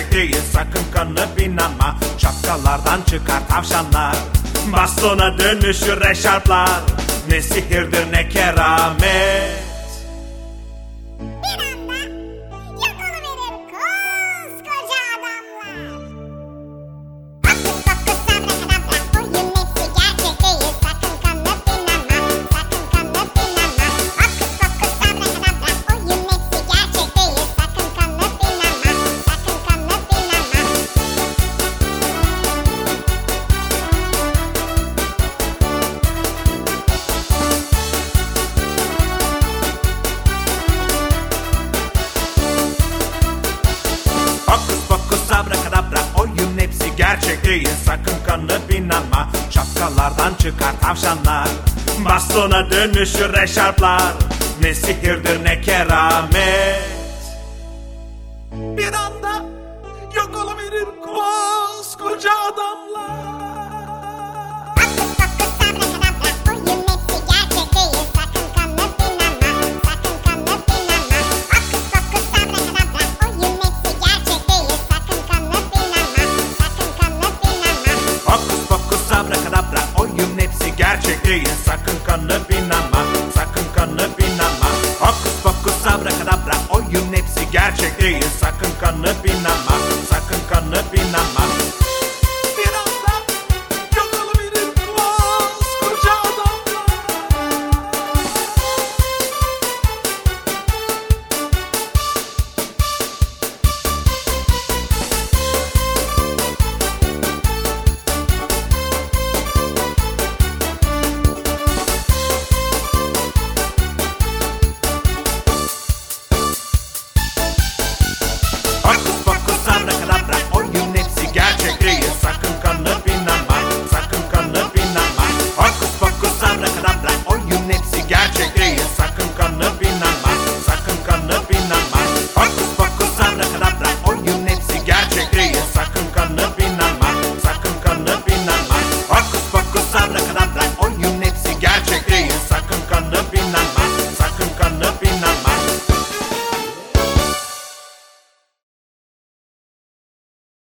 gerçek değil, sakın kanıp inanma. Şapkalardan çıkar tavşanlar, bastona dönüşür eşarplar. Ne sihirdir ne keramet, Bir anda yok oluverir koskoca adamlar. Hokus pokus abrakadabra, oyun hepsi gerçek değil. Sakın kanıp inanma, sakın kanıp inanma. Hokus pokus abrakadabra, oyun hepsi gerçek değil. Sakın kanıp inanma, sakın kanıp inanma. hokus pokus abrakadabra, oyun hepsi gerçek değil. Sakın kanıp inanma, şapkalardan çıkar tavşanlar, bastona dönüşür eşarplar. Ne sihirdir ne keramet, bir anda yok oluverir koskoca adamlar.